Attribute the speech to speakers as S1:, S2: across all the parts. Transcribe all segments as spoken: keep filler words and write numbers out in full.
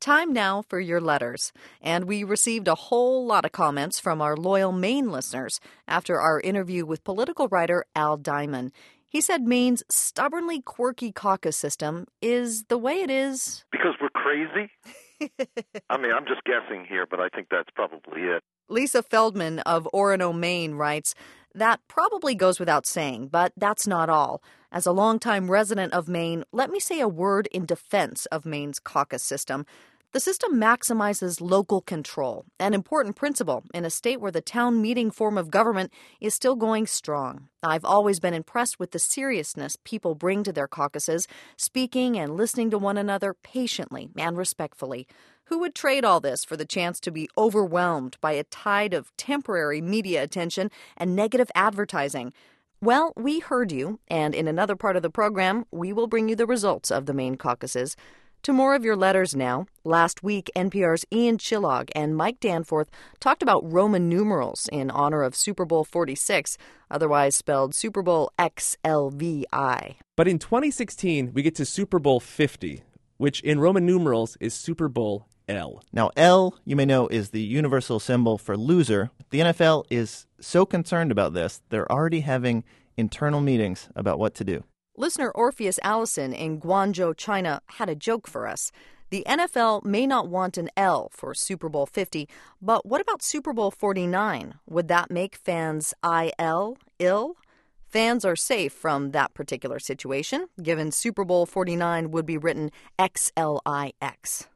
S1: Time now for your letters. And we received a whole lot of comments from our loyal Maine listeners after our interview with political writer Al Diamond. He said Maine's stubbornly quirky caucus system is the way it is
S2: because we're crazy? I mean, I'm just guessing here, but I think that's probably it.
S1: Lisa Feldman of Orono, Maine writes, that probably goes without saying, but that's not all. As a longtime resident of Maine, let me say a word in defense of Maine's caucus system. The system maximizes local control, an important principle in a state where the town meeting form of government is still going strong. I've always been impressed with the seriousness people bring to their caucuses, speaking and listening to one another patiently and respectfully. Who would trade all this for the chance to be overwhelmed by a tide of temporary media attention and negative advertising? Well, we heard you, and in another part of the program, we will bring you the results of the Maine caucuses. To more of your letters now. Last week, N P R's Ian Chillag and Mike Danforth talked about Roman numerals in honor of Super Bowl forty-six, otherwise spelled Super Bowl X L V I.
S3: But in twenty sixteen, we get to Super Bowl fifty, which in Roman numerals is Super Bowl L.
S4: Now, L, you may know, is the universal symbol for loser. The N F L is so concerned about this, they're already having internal meetings about what to do.
S1: Listener Orpheus Allison in Guangzhou, China, had a joke for us. The N F L may not want an L for Super Bowl fifty, but what about Super Bowl forty-nine? Would that make fans I L ill? Fans are safe from that particular situation, given Super Bowl forty-nine would be written X L I X.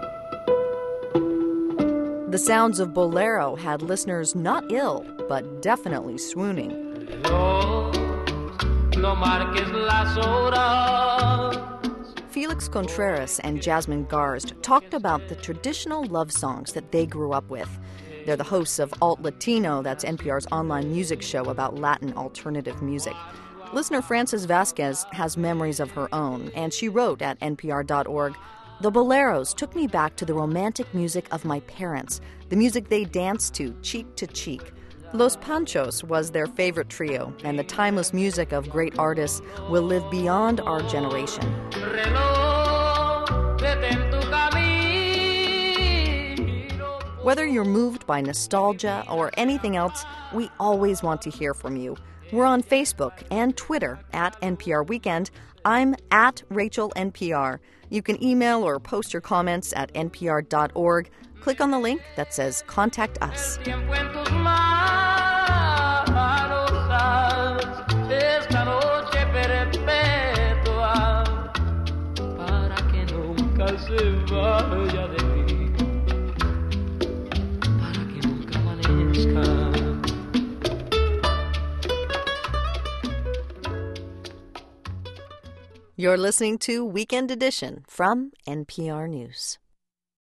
S1: The sounds of Bolero had listeners not ill, but definitely swooning.
S5: No, no marques las horas.
S1: Felix Contreras and Jasmine Garst talked about the traditional love songs that they grew up with. They're the hosts of Alt Latino, that's N P R's online music show about Latin alternative music. Listener Frances Vasquez has memories of her own, and she wrote at N P R dot org, "The boleros took me back to the romantic music of my parents, the music they danced to, cheek to cheek. Los Panchos was their favorite trio, and the timeless music of great artists will live beyond our generation." Whether you're moved by nostalgia or anything else, we always want to hear from you. We're on Facebook and Twitter at N P R Weekend. I'm at Rachel N P R. You can email or post your comments at N P R dot org. Click on the link that says Contact Us. You're listening to Weekend Edition from N P R News.